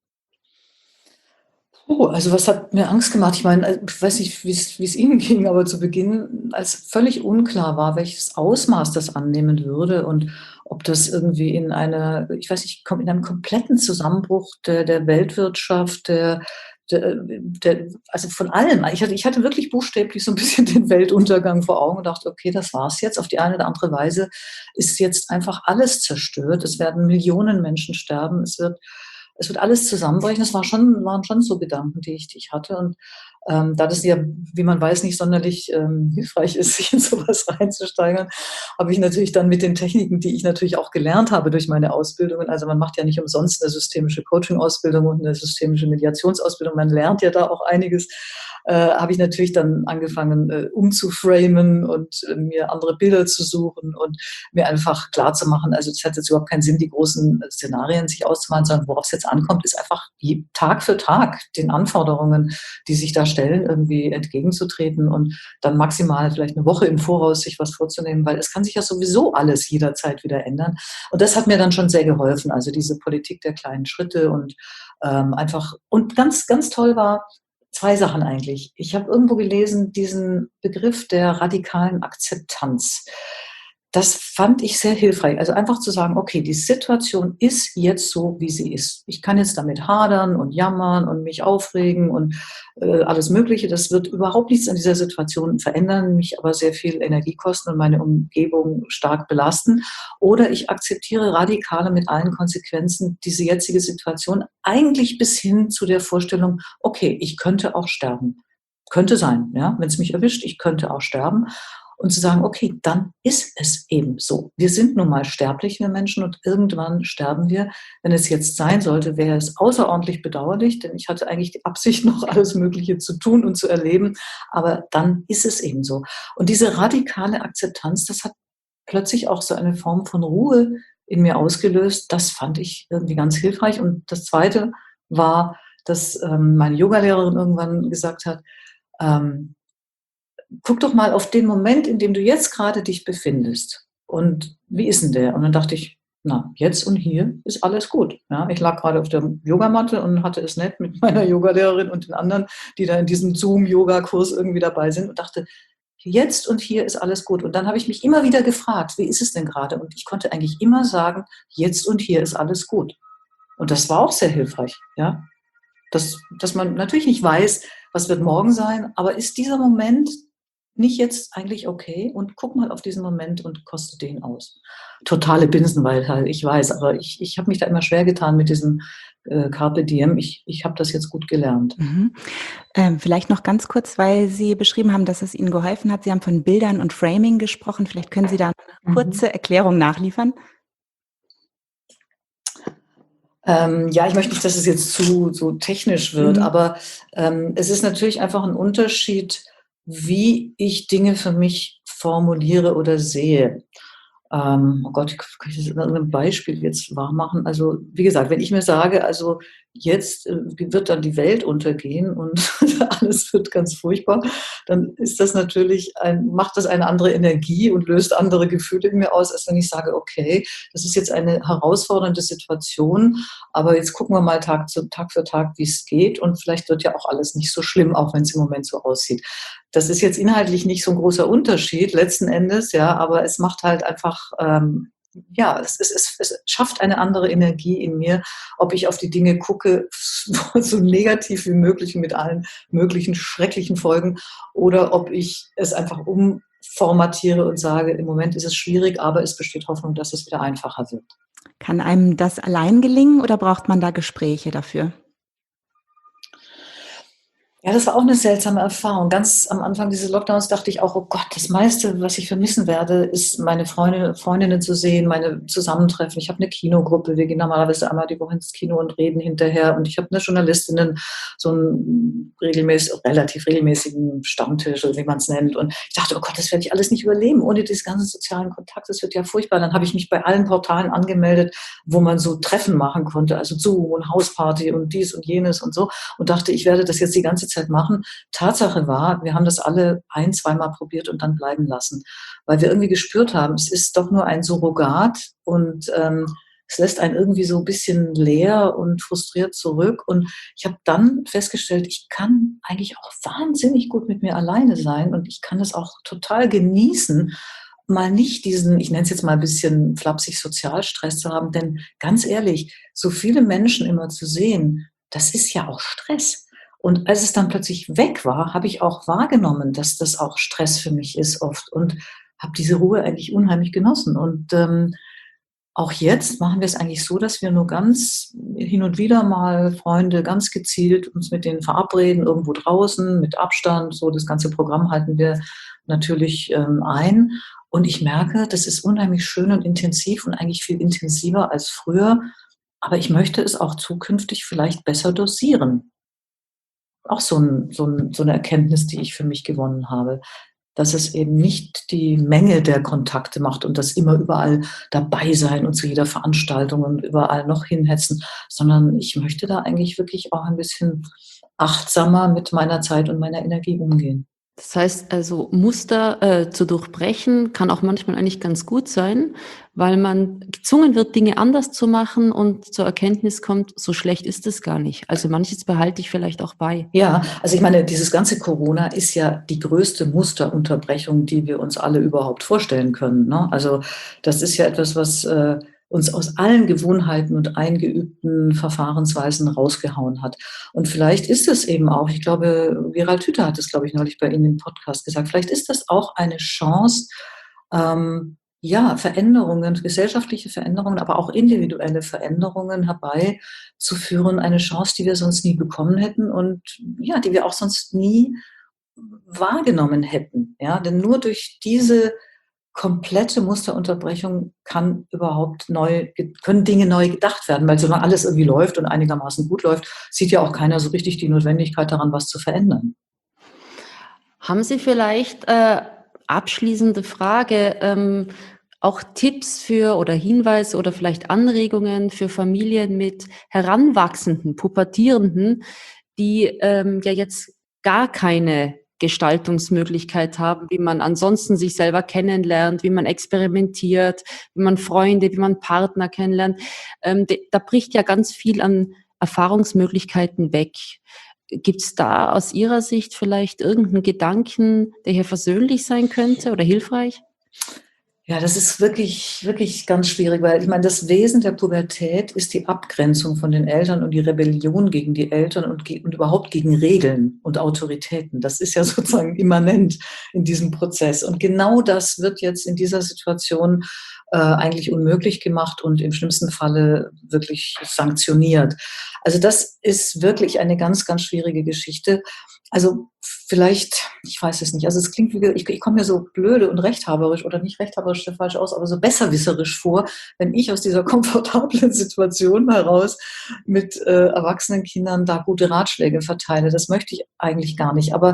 Oh, also was hat mir Angst gemacht? Ich meine, äh, ich weiß nicht, wie es wie es Ihnen ging, aber zu Beginn, als völlig unklar war, welches Ausmaß das annehmen würde und ob das irgendwie in einer, ich weiß nicht, kom in einem kompletten Zusammenbruch der der Weltwirtschaft, der der der also von allem. Ich hatte ich hatte wirklich buchstäblich so ein bisschen den Weltuntergang vor Augen und dachte: „Okay, das war's jetzt. Auf die eine oder andere Weise ist jetzt einfach alles zerstört. Es werden Millionen Menschen sterben. Es wird es wird alles zusammenbrechen. Das war schon, waren schon so Gedanken, die ich, die ich hatte. Und ähm, da das ja, wie man weiß, nicht sonderlich ähm, hilfreich ist, sich in sowas reinzusteigern, habe ich natürlich dann mit den Techniken, die ich natürlich auch gelernt habe durch meine Ausbildungen, also man macht ja nicht umsonst eine systemische Coaching-Ausbildung und eine systemische Mediationsausbildung, man lernt ja da auch einiges, äh, habe ich natürlich dann angefangen äh, umzuframen und äh, mir andere Bilder zu suchen und mir einfach klar zu machen, also es hat jetzt überhaupt keinen Sinn, die großen Szenarien sich auszumalen, sondern worauf es jetzt ankommt, ist einfach Tag für Tag den Anforderungen, die sich da stellen, irgendwie entgegenzutreten und dann maximal vielleicht eine Woche im Voraus sich was vorzunehmen, weil es kann sich ja sowieso alles jederzeit wieder ändern. Und das hat mir dann schon sehr geholfen, also diese Politik der kleinen Schritte und ähm, einfach, und ganz, ganz toll war, zwei Sachen eigentlich. Ich habe irgendwo gelesen, diesen Begriff der radikalen Akzeptanz. das fand ich sehr hilfreich. Also einfach zu sagen, okay, die Situation ist jetzt so, wie sie ist. Ich kann jetzt damit hadern und jammern und mich aufregen und äh, alles Mögliche. Das wird überhaupt nichts an dieser Situation verändern, mich aber sehr viel Energie kosten und meine Umgebung stark belasten. Oder ich akzeptiere radikale mit allen Konsequenzen diese jetzige Situation, eigentlich bis hin zu der Vorstellung, okay, ich könnte auch sterben. Könnte sein, ja, wenn es mich erwischt, ich könnte auch sterben. Und zu sagen, okay, dann ist es eben so. Wir sind nun mal sterblich, wir Menschen, und irgendwann sterben wir. Wenn es jetzt sein sollte, wäre es außerordentlich bedauerlich, denn ich hatte eigentlich die Absicht, noch alles Mögliche zu tun und zu erleben. Aber dann ist es eben so. Und diese radikale Akzeptanz, das hat plötzlich auch so eine Form von Ruhe in mir ausgelöst. Das fand ich irgendwie ganz hilfreich. Und das Zweite war, dass ähm, meine Yogalehrerin irgendwann gesagt hat, ähm, guck doch mal auf den Moment, in dem du jetzt gerade dich befindest. Und wie ist denn der? Und dann dachte ich, na, jetzt und hier ist alles gut. Ja, ich lag gerade auf der Yogamatte und hatte es nett mit meiner Yogalehrerin und den anderen, die da in diesem Zoom-Yoga-Kurs irgendwie dabei sind, und dachte, jetzt und hier ist alles gut. Und dann habe ich mich immer wieder gefragt, wie ist es denn gerade? Und ich konnte eigentlich immer sagen, jetzt und hier ist alles gut. Und das war auch sehr hilfreich. Ja, dass, dass man natürlich nicht weiß, was wird morgen sein, aber ist dieser Moment nicht jetzt eigentlich okay? Und guck mal auf diesen Moment und koste den aus. Totale Binsenweisheit, ich weiß, aber ich, ich habe mich da immer schwer getan mit diesem äh, Carpe Diem. Ich, ich habe das jetzt gut gelernt.
Mhm. Ähm, vielleicht noch ganz kurz, weil Sie beschrieben haben, dass es Ihnen geholfen hat. Sie haben von Bildern und Framing gesprochen. Vielleicht können Sie da eine kurze
Mhm.
Erklärung nachliefern.
Ähm, ja, ich möchte nicht, dass es jetzt zu so technisch wird,
Mhm.
aber ähm, es ist natürlich einfach ein Unterschied, wie ich Dinge für mich formuliere oder sehe. Ähm, oh Gott, kann ich das in einem Beispiel jetzt wahr machen? Also, wie gesagt, wenn ich mir sage, also jetzt äh, wird dann die Welt untergehen und alles wird ganz furchtbar, dann ist das natürlich ein, macht das eine andere Energie und löst andere Gefühle in mir aus, als wenn ich sage, okay, das ist jetzt eine herausfordernde Situation, aber jetzt gucken wir mal Tag zu Tag für Tag, wie es geht, und vielleicht wird ja auch alles nicht so schlimm, auch wenn es im Moment so aussieht. Das ist jetzt inhaltlich nicht so ein großer Unterschied letzten Endes, ja, aber es macht halt einfach, ähm, ja, es, es, es, es schafft eine andere Energie in mir, ob ich auf die Dinge gucke, so negativ wie möglich mit allen möglichen schrecklichen Folgen, oder ob ich es einfach umformatiere und sage, im Moment ist es schwierig, aber es besteht Hoffnung, dass es wieder einfacher wird.
Kann einem das allein gelingen oder braucht man da Gespräche dafür?
Ja, das war auch eine seltsame Erfahrung. Ganz am Anfang dieses Lockdowns dachte ich auch: „Oh Gott, das meiste, was ich vermissen werde, ist meine Freunde Freundinnen zu sehen, meine Zusammentreffen.“ Ich habe eine Kinogruppe, wir gehen normalerweise einmal die Woche ins Kino und reden hinterher, und ich habe eine Journalistinnen, so 'n regelmäßig relativ regelmäßigen Stammtisch, oder wie man's nennt, und ich dachte: „Oh Gott, das werde ich alles nicht überleben ohne diese ganzen sozialen Kontakte, das wird ja furchtbar.“ Dann habe ich mich bei allen Portalen angemeldet, wo man so Treffen machen konnte, also Zoom und Hausparty und dies und jenes und so, und dachte, ich werde das jetzt die ganze Zeit machen. Tatsache war, wir haben das alle ein-, zweimal probiert und dann bleiben lassen, weil wir irgendwie gespürt haben, es ist doch nur ein Surrogat, und ähm, es lässt einen irgendwie so ein bisschen leer und frustriert zurück. Und ich habe dann festgestellt, ich kann eigentlich auch wahnsinnig gut mit mir alleine sein, und ich kann es auch total genießen, mal nicht diesen, ich nenne es jetzt mal ein bisschen flapsig, Sozialstress zu haben. Denn ganz ehrlich, so viele Menschen immer zu sehen, das ist ja auch Stress. Und als es dann plötzlich weg war, habe ich auch wahrgenommen, dass das auch Stress für mich ist oft, und habe diese Ruhe eigentlich unheimlich genossen. Und ähm, auch jetzt machen wir es eigentlich so, dass wir nur ganz hin und wieder mal Freunde ganz gezielt uns mit denen verabreden, irgendwo draußen, mit Abstand. So, das ganze Programm halten wir natürlich ähm, ein. Und ich merke, das ist unheimlich schön und intensiv und eigentlich viel intensiver als früher. Aber ich möchte es auch zukünftig vielleicht besser dosieren. Auch so 'n so 'n so 'ne Erkenntnis, die ich für mich gewonnen habe, dass es eben nicht die Menge der Kontakte macht und das immer überall dabei sein und zu jeder Veranstaltung und überall noch hinhetzen, sondern ich möchte da eigentlich wirklich auch ein bisschen achtsamer mit meiner Zeit und meiner Energie umgehen.
Das heißt also, Muster äh, zu durchbrechen kann auch manchmal eigentlich ganz gut sein, weil man gezwungen wird, Dinge anders zu machen und zur Erkenntnis kommt, so schlecht ist es gar nicht. Also manches behalte ich vielleicht auch bei.
Ja, also ich meine, dieses ganze Corona ist ja die größte Musterunterbrechung, die wir uns alle überhaupt vorstellen können, ne? Also das ist ja etwas, was äh, uns aus allen Gewohnheiten und eingeübten Verfahrensweisen rausgehauen hat. Und vielleicht ist es eben auch, ich glaube, Gerald Hüther hat es, glaube ich, neulich bei Ihnen im Podcast gesagt, vielleicht ist das auch eine Chance, ähm, ja, Veränderungen, gesellschaftliche Veränderungen, aber auch individuelle Veränderungen herbeizuführen, eine Chance, die wir sonst nie bekommen hätten und ja, die wir auch sonst nie wahrgenommen hätten. Ja, denn nur durch diese komplette Musterunterbrechung kann überhaupt neu, können Dinge neu gedacht werden, weil solange alles irgendwie läuft und einigermaßen gut läuft, sieht ja auch keiner so richtig die Notwendigkeit daran, was zu verändern.
Haben Sie vielleicht äh, abschließende Frage, ähm, auch Tipps für oder Hinweise oder vielleicht Anregungen für Familien mit Heranwachsenden, Pubertierenden, die ähm, ja jetzt gar keine Gestaltungsmöglichkeit haben, wie man ansonsten sich selber kennenlernt, wie man experimentiert, wie man Freunde, wie man Partner kennenlernt. Ähm, de, da bricht ja ganz viel an Erfahrungsmöglichkeiten weg. Gibt es da aus Ihrer Sicht vielleicht irgendeinen Gedanken, der hier versöhnlich sein könnte oder hilfreich?
Ja, das ist wirklich, wirklich ganz schwierig, weil ich meine, das Wesen der Pubertät ist die Abgrenzung von den Eltern und die Rebellion gegen die Eltern und, ge und überhaupt gegen Regeln und Autoritäten. Das ist ja sozusagen immanent in diesem Prozess. Und genau das wird jetzt in dieser Situation äh, eigentlich unmöglich gemacht und im schlimmsten Falle wirklich sanktioniert. Also das ist wirklich eine ganz, ganz schwierige Geschichte. Also vielleicht, ich weiß es nicht, also es klingt wie, ich, ich komme mir so blöde und rechthaberisch oder nicht rechthaberisch, der falsch aus, aber so besserwisserisch vor, wenn ich aus dieser komfortablen Situation heraus mit äh, erwachsenen Kindern da gute Ratschläge verteile. Das möchte ich eigentlich gar nicht, aber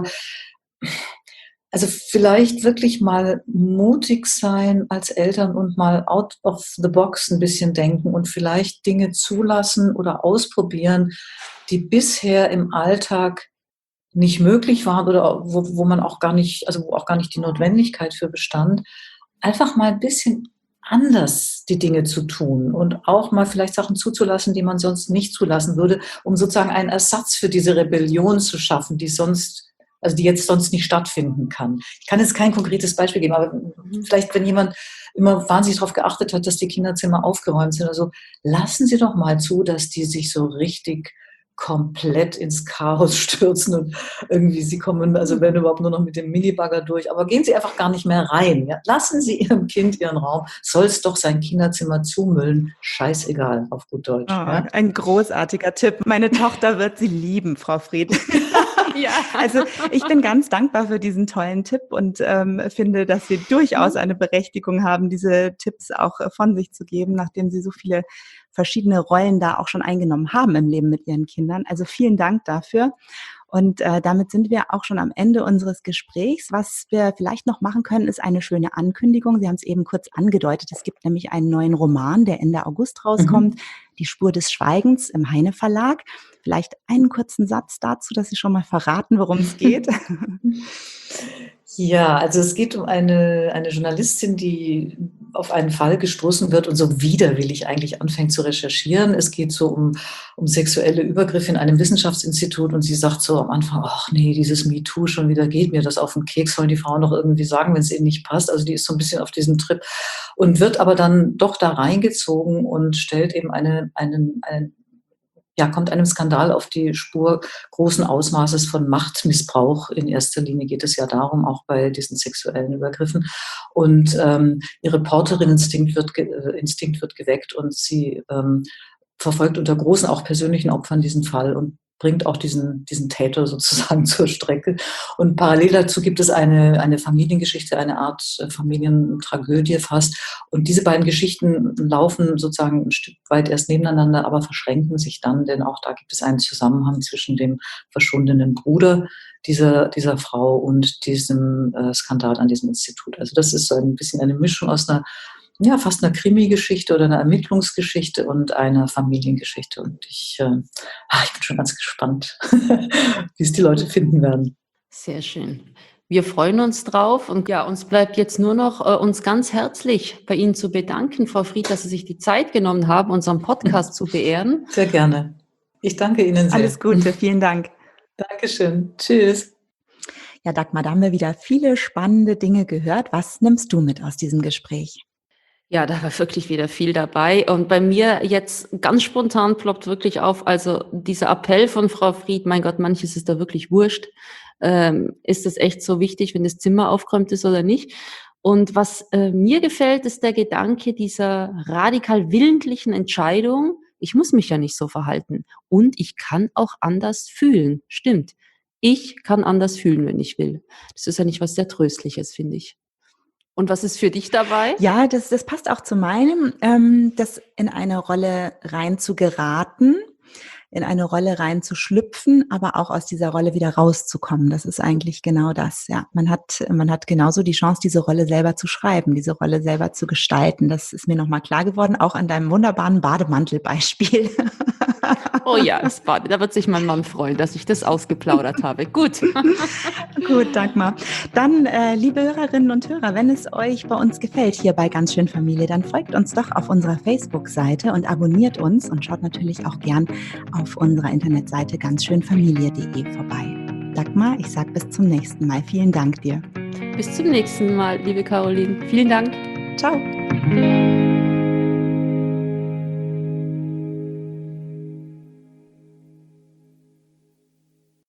also vielleicht wirklich mal mutig sein als Eltern und mal out of the box ein bisschen denken und vielleicht Dinge zulassen oder ausprobieren, die bisher im Alltag nicht möglich waren oder wo, wo man auch gar nicht, also wo auch gar nicht die Notwendigkeit für bestand, einfach mal ein bisschen anders die Dinge zu tun und auch mal vielleicht Sachen zuzulassen, die man sonst nicht zulassen würde, um sozusagen einen Ersatz für diese Rebellion zu schaffen, die sonst, also die jetzt sonst nicht stattfinden kann. Ich kann jetzt kein konkretes Beispiel geben, aber vielleicht, wenn jemand immer wahnsinnig darauf geachtet hat, dass die Kinderzimmer aufgeräumt sind, also lassen Sie doch mal zu, dass die sich so richtig komplett ins Chaos stürzen und irgendwie sie kommen, also wenn überhaupt nur noch mit dem Minibagger durch, aber gehen Sie einfach gar nicht mehr rein. Ja? Lassen Sie Ihrem Kind ihren Raum, soll es doch sein Kinderzimmer zumüllen, scheißegal, auf gut Deutsch.
Oh,
ja?
ein großartiger Tipp. Meine Tochter wird Sie lieben, Frau Fried.
Ja.
Also ich bin ganz dankbar für diesen tollen Tipp und ähm, finde, dass wir durchaus eine Berechtigung haben, diese Tipps auch äh, von sich zu geben, nachdem Sie so viele verschiedene Rollen da auch schon eingenommen haben im Leben mit Ihren Kindern. Also vielen Dank dafür. Und äh, damit sind wir auch schon am Ende unseres Gesprächs. Was wir vielleicht noch machen können, ist eine schöne Ankündigung. Sie haben es eben kurz angedeutet. Es gibt nämlich einen neuen Roman, der Ende August rauskommt, mhm. Die Spur des Schweigens im Heine Verlag. Vielleicht einen kurzen Satz dazu, dass Sie schon mal verraten, worum es geht.
Ja, also es geht um eine, eine Journalistin, die auf einen Fall gestoßen wird und so widerwillig eigentlich anfängt zu recherchieren. Es geht so um, um sexuelle Übergriffe in einem Wissenschaftsinstitut und sie sagt so am Anfang, ach nee, dieses MeToo schon wieder, geht mir das auf den Keks, sollen die Frauen doch irgendwie sagen, wenn es ihnen nicht passt. Also die ist so ein bisschen auf diesem Trip und wird aber dann doch da reingezogen und stellt eben eine, einen, einen ja, kommt einem Skandal auf die Spur großen Ausmaßes von Machtmissbrauch. In erster Linie geht es ja darum, auch bei diesen sexuellen Übergriffen. Und ähm, ihr Reporterinneninstinkt wird, ge- äh, Instinkt wird geweckt und sie ähm, verfolgt unter großen, auch persönlichen Opfern diesen Fall und bringt auch diesen, diesen Täter sozusagen zur Strecke. Und parallel dazu gibt es eine, eine Familiengeschichte, eine Art Familientragödie fast. Und diese beiden Geschichten laufen sozusagen ein Stück weit erst nebeneinander, aber verschränken sich dann, denn auch da gibt es einen Zusammenhang zwischen dem verschwundenen Bruder dieser, dieser Frau und diesem äh, Skandal an diesem Institut. Also das ist so ein bisschen eine Mischung aus einer ja, fast einer Krimi-Geschichte oder einer Ermittlungsgeschichte und einer Familiengeschichte. Und ich, äh, ach, ich bin schon ganz gespannt, wie es die Leute finden werden.
Sehr schön. Wir freuen uns drauf und ja, uns bleibt jetzt nur noch, äh, uns ganz herzlich bei Ihnen zu bedanken, Frau Fried, dass Sie sich die Zeit genommen haben, unseren Podcast zu beehren.
Sehr gerne. Ich danke Ihnen sehr.
Alles Gute, vielen Dank.
Dankeschön. Tschüss.
Ja, Dagmar, da haben wir wieder viele spannende Dinge gehört. Was nimmst du mit aus diesem Gespräch?
Ja, da war wirklich wieder viel dabei. Und bei mir jetzt ganz spontan ploppt wirklich auf, also dieser Appell von Frau Fried, mein Gott, manches ist da wirklich wurscht. Ähm, ist es echt so wichtig, wenn das Zimmer aufgeräumt ist oder nicht? Und was äh, mir gefällt, ist der Gedanke dieser radikal willentlichen Entscheidung, ich muss mich ja nicht so verhalten und ich kann auch anders fühlen. Stimmt. Ich kann anders fühlen, wenn ich will. Das ist ja nicht was sehr Tröstliches, finde ich. Und was ist für dich dabei?
Ja, das, das passt auch zu meinem, ähm, das in eine Rolle rein zu geraten, in eine Rolle rein zu schlüpfen, aber auch aus dieser Rolle wieder rauszukommen. Das ist eigentlich genau das. Ja, man hat, man hat genauso die Chance, diese Rolle selber zu schreiben, diese Rolle selber zu gestalten. Das ist mir nochmal klar geworden, auch an deinem wunderbaren Bademantelbeispiel.
Oh ja, das Bade. Da wird sich mein Mann freuen, dass ich das ausgeplaudert habe. Gut.
Gut, Dagmar. Dann, äh, liebe Hörerinnen und Hörer, wenn es euch bei uns gefällt hier bei Ganz schön Familie, dann folgt uns doch auf unserer Facebook-Seite und abonniert uns und schaut natürlich auch gern auf unserer Internetseite ganzschönfamilie punkt de vorbei. Dagmar, ich sage bis zum nächsten Mal. Vielen Dank dir.
Bis zum nächsten Mal, liebe Caroline. Vielen Dank.
Ciao.